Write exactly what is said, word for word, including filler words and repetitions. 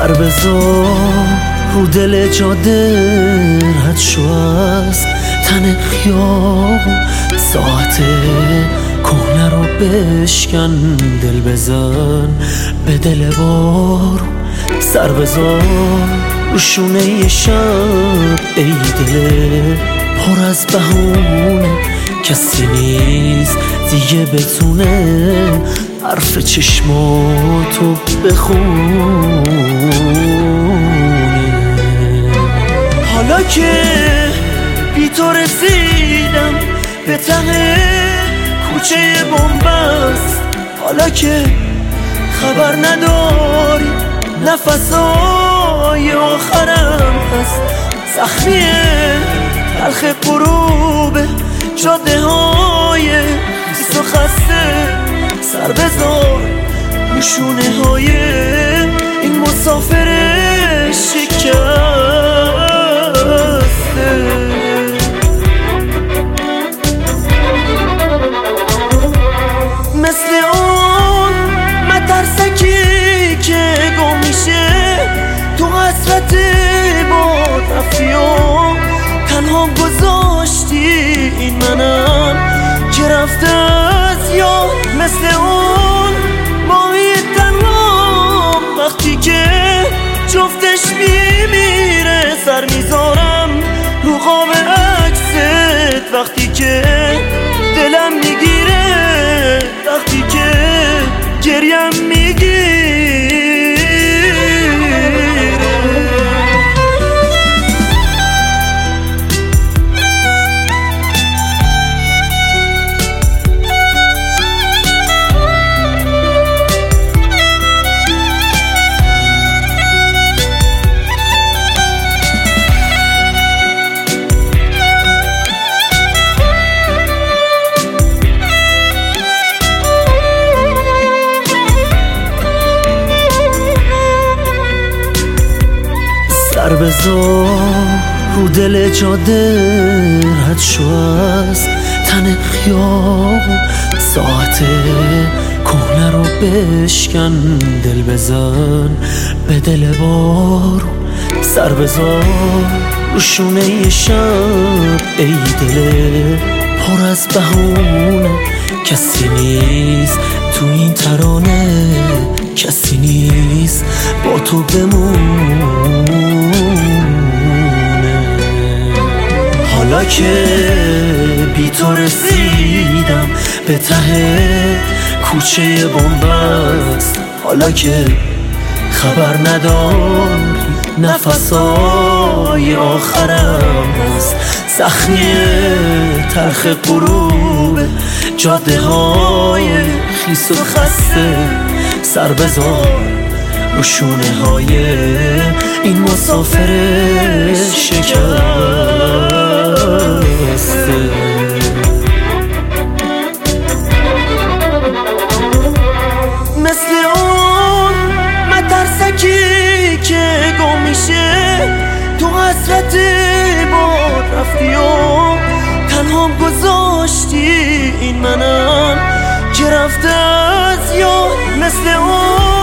سر بذار رو دل جاده رد شو از تن خیابون، ساعت کهنه رو بشکن، دل بزن به دل بارون. سر بذار رو شونه ی شب ای دل پر از بهونه، کسی نیست دیگه بتونه حرف چشماتو بخونه. حالا که بی تو رسیدم به ته کوچه بنبست، حالا که خبر نداری نفسای آخرم هست، زخمی تلخ غروب جاده های بیست و خسته، سر بذار روشونه های این مسافر شکسته. مثل اون مترسکی که گم میشه تو حسرت باد رفتی و تنها گذاشتی این منم که رفته از یاد. مثل اون ماهی تنها وقتی که جفتش میمیره، سر میذارم رو قاب عکست وقتی که دلم میگیره، وقتی که گریم میگیره. سر بذار رو دل جاده رد شو از تن خیابون، ساعت کهنه رو بشکن، دل بزن به دل بارون. سر بذار رو شونه ی شب ای دل پر از بهونه، کسی نیست تو این ترانه، کسی نیست با تو بمونه. حالا که بی تو رسیدم به ته کوچه بنبست، حالا که خبر نداری نفسای آخرم هست، زخمی تلخ غروب جاده های خیس و خسته، سر بذار رو شونه های این مسافر شکسته. مثل اون مترسکی که گم میشه تو حسرت باد رفتی و تنها گذاشتی این منم که رفته از یاد. مثل اون